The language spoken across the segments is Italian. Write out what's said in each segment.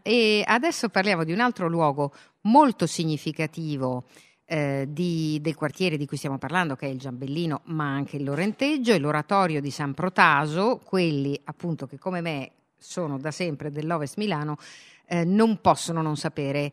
E adesso parliamo di un altro luogo molto significativo del quartiere di cui stiamo parlando, che è il Giambellino, ma anche il Lorenteggio e l'oratorio di San Protaso, quelli appunto che come me sono da sempre dell'Ovest Milano, non possono non sapere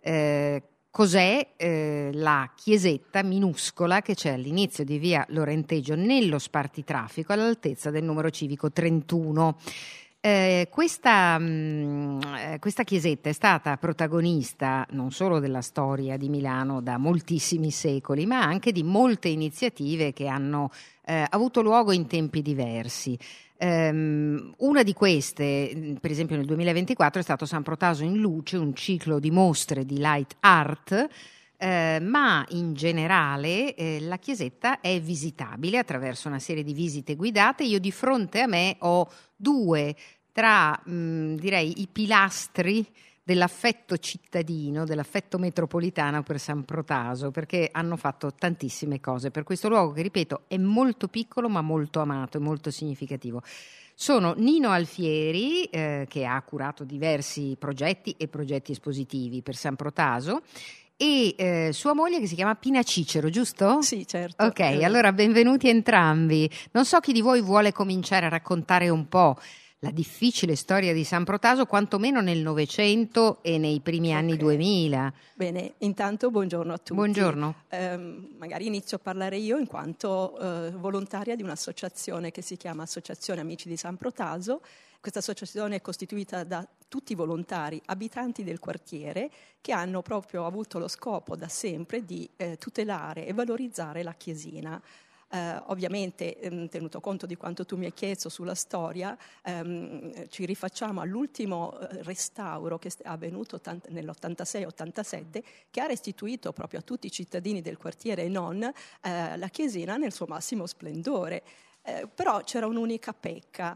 cos'è la chiesetta minuscola che c'è all'inizio di via Lorenteggio nello spartitraffico all'altezza del numero civico 31. Questa chiesetta è stata protagonista non solo della storia di Milano da moltissimi secoli, ma anche di molte iniziative che hanno avuto luogo in tempi diversi. Una di queste, per esempio nel 2024, è stato San Protaso in Luce, un ciclo di mostre di light art, ma in generale la chiesetta è visitabile attraverso una serie di visite guidate. Io di fronte a me ho due tra direi i pilastri dell'affetto cittadino, dell'affetto metropolitano per San Protaso, perché hanno fatto tantissime cose per questo luogo che, ripeto, è molto piccolo ma molto amato e molto significativo. Sono Nino Alfieri, che ha curato diversi progetti e progetti espositivi per San Protaso, e sua moglie che si chiama Pina Cicero, giusto? Sì, certo. Ok, allora benvenuti entrambi. Non so chi di voi vuole cominciare a raccontare un po' la difficile storia di San Protaso, quantomeno nel Novecento e nei primi anni 2000. Bene, intanto buongiorno a tutti. Buongiorno. Magari inizio a parlare io in quanto volontaria di un'associazione che si chiama Associazione Amici di San Protaso. Questa associazione è costituita da tutti i volontari abitanti del quartiere che hanno proprio avuto lo scopo da sempre di tutelare e valorizzare la chiesina. Ovviamente, tenuto conto di quanto tu mi hai chiesto sulla storia, ci rifacciamo all'ultimo restauro che è avvenuto nell'86-87, che ha restituito proprio a tutti i cittadini del quartiere e non la chiesina nel suo massimo splendore. Però c'era un'unica pecca,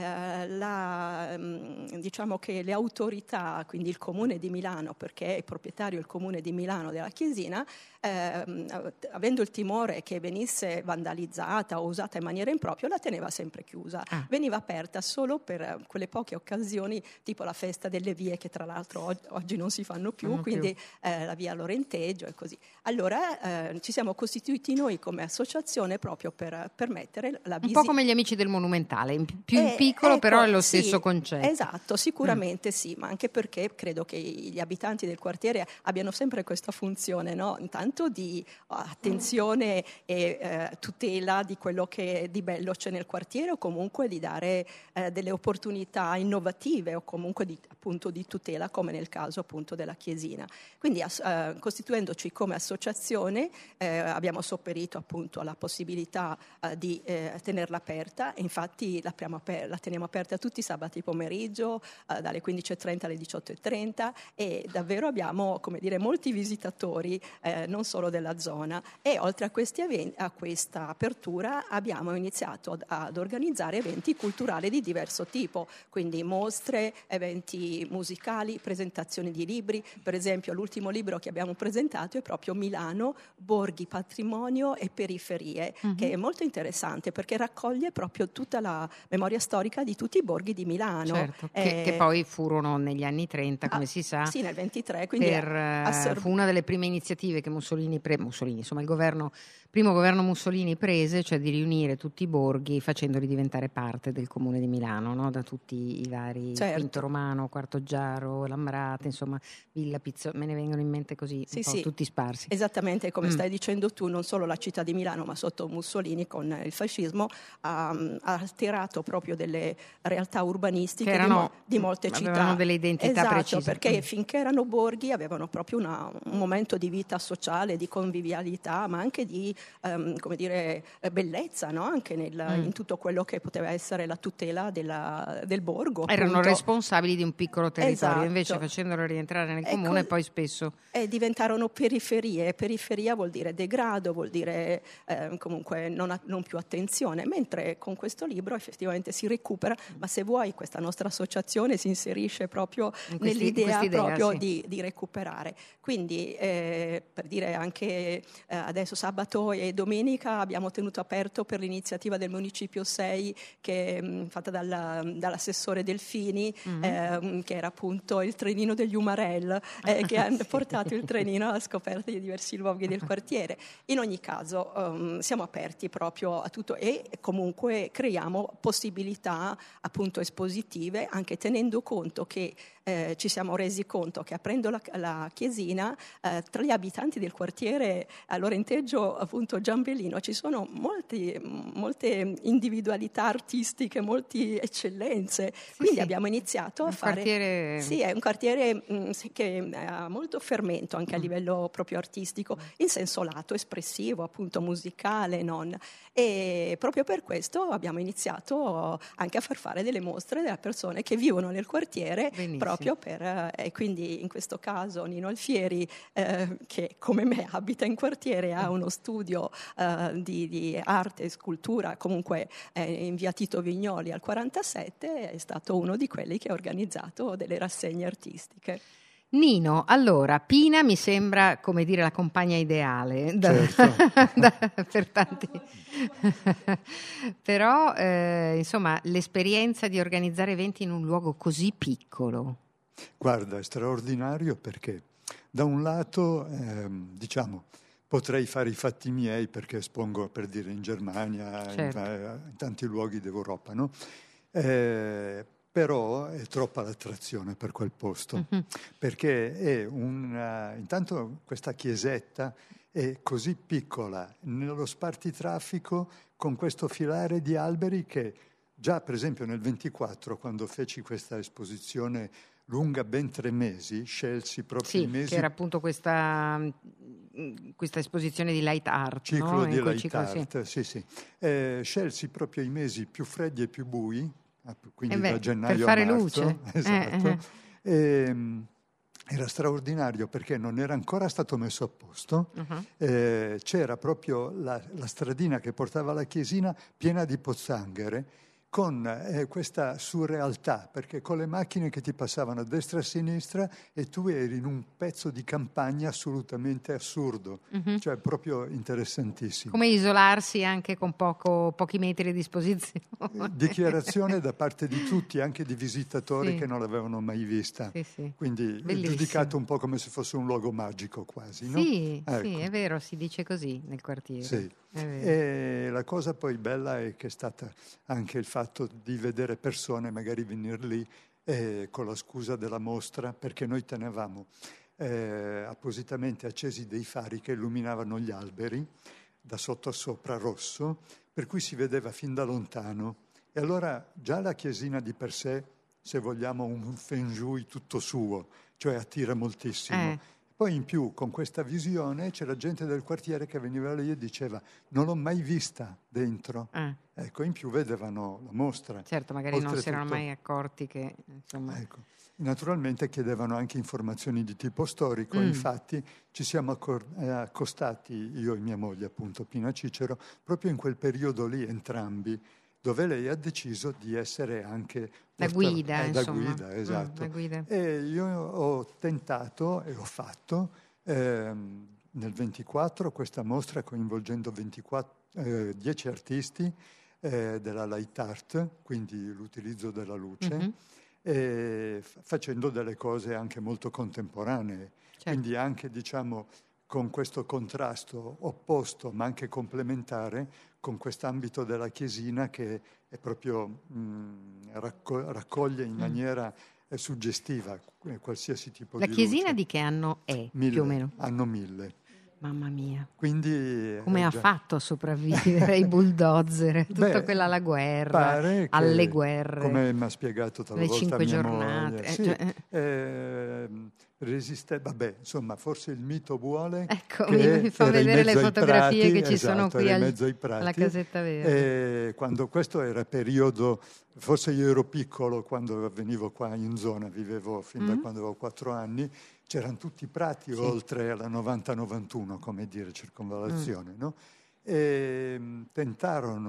diciamo che le autorità, quindi il Comune di Milano, perché è proprietario il Comune di Milano della chiesina, avendo il timore che venisse vandalizzata o usata in maniera impropria, la teneva sempre chiusa. Veniva aperta solo per quelle poche occasioni, tipo la festa delle vie, che tra l'altro oggi non si fanno più, quindi la via Lorenteggio e così. Allora ci siamo costituiti noi come associazione proprio per permettere la visita. Un po' come gli Amici del Monumentale, più in piccolo, ecco, però è lo stesso concetto. Esatto, sicuramente sì, ma anche perché credo che gli abitanti del quartiere abbiano sempre questa funzione, no? Intanto di attenzione e tutela di quello che di bello c'è nel quartiere, o comunque di dare delle opportunità innovative, o comunque appunto di tutela, come nel caso appunto della chiesina. Quindi costituendoci come associazione abbiamo sopperito appunto alla possibilità di tenerla aperta, e infatti la teniamo aperta tutti i sabati pomeriggio dalle 15:30 alle 18:30, e davvero abbiamo, come dire, molti visitatori, non solo della zona. E oltre a questi eventi, a questa apertura, abbiamo iniziato ad organizzare eventi culturali di diverso tipo, quindi mostre, eventi musicali, presentazioni di libri. Per esempio l'ultimo libro che abbiamo presentato è proprio Milano, Borghi, Patrimonio e Periferie, che è molto interessante perché raccoglie proprio tutta la memoria storica di tutti i borghi di Milano. Certo, che poi furono negli anni 30, come si sa. Sì, nel 23, quindi fu una delle prime iniziative che Mussolini, insomma il primo governo Mussolini prese, cioè di riunire tutti i borghi facendoli diventare parte del Comune di Milano, no? Da tutti i vari, Quinto Romano, Quartoggiaro, Lambrate, insomma Villa Pizzo, me ne vengono in mente così tutti sparsi. Esattamente come stai dicendo tu, non solo la città di Milano, ma sotto Mussolini con il fascismo ha alterato proprio delle realtà urbanistiche di molte città. Avevano delle identità precise. Perché finché erano borghi avevano proprio un momento di vita sociale, di convivialità, ma anche di come dire, bellezza, no? Anche in tutto quello che poteva essere la tutela del borgo. Erano responsabili di un piccolo territorio, invece facendolo rientrare nel comune poi spesso diventarono periferie. Periferia vuol dire degrado, vuol dire comunque non più attenzione situazione, mentre con questo libro effettivamente si recupera, ma se vuoi questa nostra associazione si inserisce proprio nell'idea proprio sì. di recuperare. Quindi per dire anche adesso sabato e domenica abbiamo tenuto aperto per l'iniziativa del Municipio 6 che fatta dall'assessore Delfini, che era appunto il trenino degli Umarell, che hanno portato il trenino alla scoperta di diversi luoghi del quartiere. In ogni caso siamo aperti proprio a tutto e comunque creiamo possibilità appunto espositive, anche tenendo conto che ci siamo resi conto che aprendo la chiesina tra gli abitanti del quartiere a Lorenteggio, appunto Giambellino, ci sono molte individualità artistiche, molte eccellenze. Quindi abbiamo iniziato a fare... Quartiere... Sì, è un quartiere che ha molto fermento anche a livello proprio artistico, in senso lato, espressivo, appunto musicale, non. E proprio per questo abbiamo iniziato anche a far fare delle mostre delle persone che vivono nel quartiere. Benissimo. Proprio per, e quindi in questo caso Nino Alfieri, che come me abita in quartiere, ha uno studio di arte e scultura, comunque in via Tito Vignoli al 47, è stato uno di quelli che ha organizzato delle rassegne artistiche. Nino, allora, Pina mi sembra, come dire, la compagna ideale certo. per tanti. Però, insomma, l'esperienza di organizzare eventi in un luogo così piccolo. Guarda, è straordinario perché da un lato, diciamo, potrei fare i fatti miei perché espongo, per dire, in Germania, certo. in tanti luoghi d'Europa, no? Però è troppa l'attrazione per quel posto, perché è intanto questa chiesetta è così piccola, nello spartitraffico, con questo filare di alberi che già, per esempio, nel 24, quando feci questa esposizione lunga ben 3 mesi, scelsi proprio i mesi... Che era appunto questa esposizione di light art. Ciclo, no? di light art, sì. Scelsi proprio i mesi più freddi e più bui, quindi da gennaio per fare a marzo. Luce. Esatto. Era straordinario perché non era ancora stato messo a posto, c'era proprio la stradina che portava alla chiesina piena di pozzanghere, con questa surrealtà, perché con le macchine che ti passavano a destra e a sinistra e tu eri in un pezzo di campagna assolutamente assurdo, cioè proprio interessantissimo. Come isolarsi anche con pochi metri a disposizione. Dichiarazione da parte di tutti, anche di visitatori che non l'avevano mai vista. Sì. Quindi giudicato un po' come se fosse un luogo magico quasi, no? Sì, ecco. Sì, è vero, si dice così nel quartiere. Sì. E la cosa poi bella è che è stata anche il fatto di vedere persone magari venire lì con la scusa della mostra, perché noi tenevamo appositamente accesi dei fari che illuminavano gli alberi da sotto a sopra rosso, per cui si vedeva fin da lontano. E allora già la chiesina di per sé, se vogliamo, un feng shui tutto suo, cioè attira moltissimo. Poi in più, con questa visione, c'era gente del quartiere che veniva lì e diceva non l'ho mai vista dentro. Ecco, in più vedevano la mostra. Certo, magari non si erano mai accorti che... Insomma... Ecco. Naturalmente chiedevano anche informazioni di tipo storico, infatti ci siamo accostati, io e mia moglie, appunto, Pina Cicero, proprio in quel periodo lì, entrambi, dove lei ha deciso di essere anche... La guida, insomma. La guida, esatto. La guida. E io ho tentato e ho fatto nel 24 questa mostra coinvolgendo 10 artisti della light art, quindi l'utilizzo della luce, facendo delle cose anche molto contemporanee. Certo. Quindi anche, diciamo, con questo contrasto opposto ma anche complementare con quest'ambito della chiesina che è proprio raccoglie in maniera suggestiva qualsiasi tipo di luce. La chiesina di che anno è, più o meno? Anno 1000. Mamma mia. Quindi, come ha fatto a sopravvivere i bulldozer? Tutta quella alla guerra, alle guerre. Come mi ha spiegato talvolta mia giornate. Moglie. Resiste, vabbè, insomma, forse il mito vuole. Ecco, mi fa vedere le fotografie che ci sono qui alla Casetta Verde. Quando questo era periodo, forse io ero piccolo quando venivo qua in zona, vivevo fin da quando avevo 4 anni, c'erano tutti i prati oltre alla 90-91, come dire, circonvallazione, no? E tentarono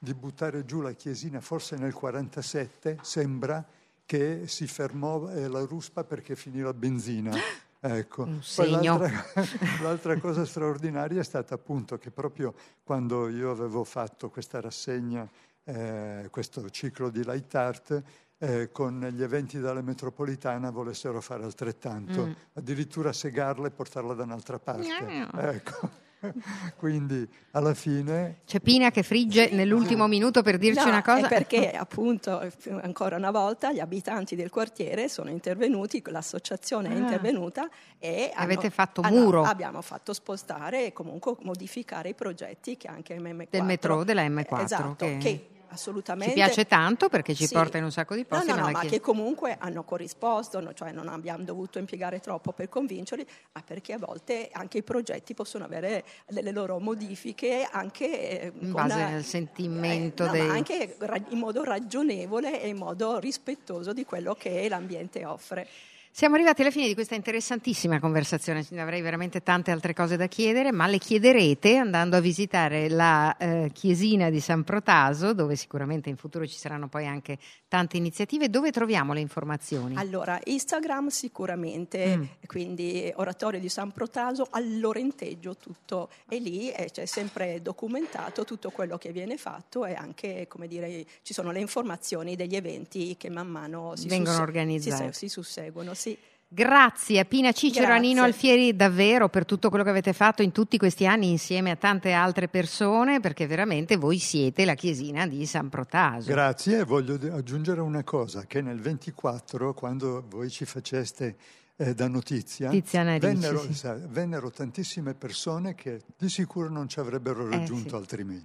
di buttare giù la chiesina, forse nel 47, sembra che si fermò la ruspa perché finì la benzina. Ecco. Un Poi segno. l'altra cosa straordinaria è stata appunto che proprio quando io avevo fatto questa rassegna, questo ciclo di light art, con gli eventi della metropolitana volessero fare altrettanto, addirittura segarla e portarla da un'altra parte. Ecco. Quindi alla fine c'è Pina che frigge nell'ultimo minuto per dirci una cosa. È perché appunto ancora una volta gli abitanti del quartiere sono intervenuti, l'associazione è intervenuta e avete fatto muro. Abbiamo fatto spostare e comunque modificare i progetti che anche M4 del metro della M4 esatto, che assolutamente ci piace tanto perché ci sì. porta in un sacco di posti. Ma che comunque hanno corrisposto, cioè non abbiamo dovuto impiegare troppo per convincerli, ma perché a volte anche i progetti possono avere delle loro modifiche anche in base al sentimento ma anche in modo ragionevole e in modo rispettoso di quello che l'ambiente offre. Siamo arrivati alla fine di questa interessantissima conversazione, avrei veramente tante altre cose da chiedere, ma le chiederete andando a visitare la chiesina di San Protaso, dove sicuramente in futuro ci saranno poi anche tante iniziative. Dove troviamo le informazioni? Allora, Instagram sicuramente, quindi Oratorio di San Protaso, al Lorenteggio tutto è lì, e c'è sempre documentato tutto quello che viene fatto e anche, come dire, ci sono le informazioni degli eventi che man mano vengono organizzati. Si susseguono. Sì. Grazie a Pina Cicero, Grazie. a Nino Alfieri davvero per tutto quello che avete fatto in tutti questi anni insieme a tante altre persone, perché veramente voi siete la chiesina di San Protaso. Grazie, e voglio aggiungere una cosa, che nel 24, quando voi ci faceste da notizia, vennero tantissime persone che di sicuro non ci avrebbero raggiunto altrimenti.